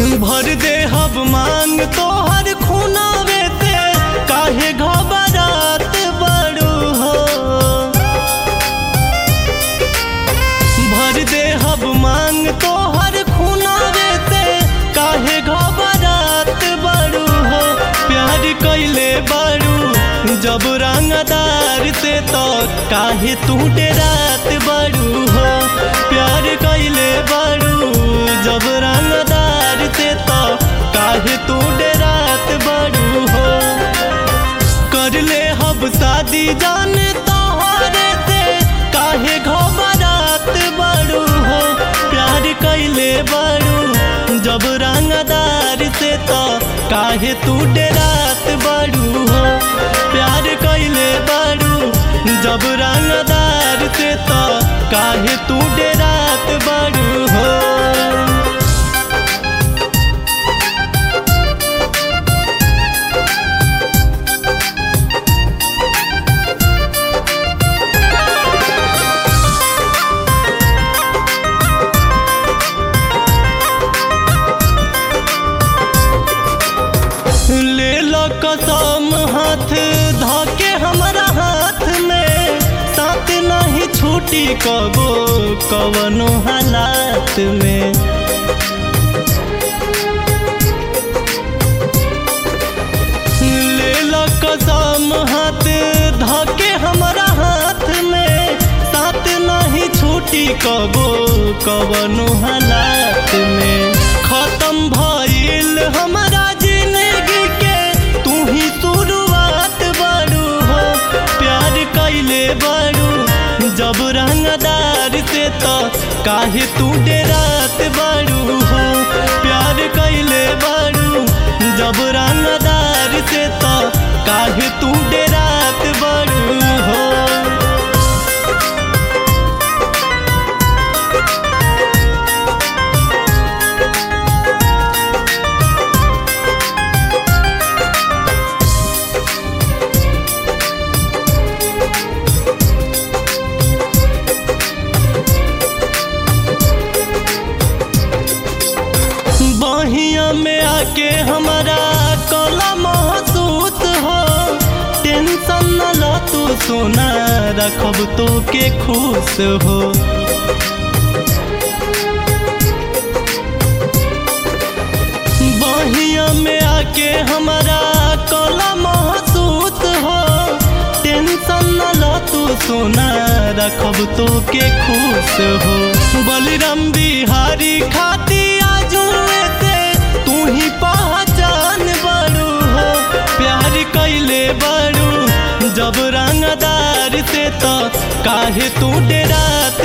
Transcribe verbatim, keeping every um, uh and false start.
भर दे हब मांग तोहर खूनावे ते काहे घबरात बड़ू हो। भर दे हब मांग तोहर खूनावे ते काहे घबरात बड़ू हो। प्यार कैले बड़ू जब रंगदार से तो काहे तू डेरात बड़ू हो। प्यार कैले बड़ू जब रंगदार से तो काहे तू डेरात बड़ू हो। कर ले हब शादी जान तोहरे से काहे घबरात बड़ू हो। प्यार कैले बड़ू जब रंगदार से तो काहे तू डेरात बड़ू हो। प्यार कैले बड़ू जब रंगदार से तो काहे तू डेरात बड़ू हो। ले लो कसम हाथ धाके हमारा हाथ में साथ नहीं छूटी कबो कवनो हालात में। ले लो कसम हाथ धाके हमारा हाथ में साथ नहीं छूटी कबो कवनो हालात में। खत्म भइल हमारा जिंदगी के तू ही शुरुआत बड़ू हो। प्यार कैले बड़ू जब रंगदार से तो काहे तू डेरात बड़ू हो। प्यार कैले बड़ू जब रंगदार से तो काहे तू डेरात बड़ू हो। बहिया में आके हमारा कला महसूस हो। टेंशन न लो तू सोना रखब तो के खुश हो। बहिया में आके हमारा कला महसूस हो। टेंशन न लो तू सोना रखब तो के खुश हो। बलिराम बिहारी खाती आजू तू ही पहचान बड़ू हो। प्यार कैले बड़ू जब रंगदार से तो काहे तू डेरात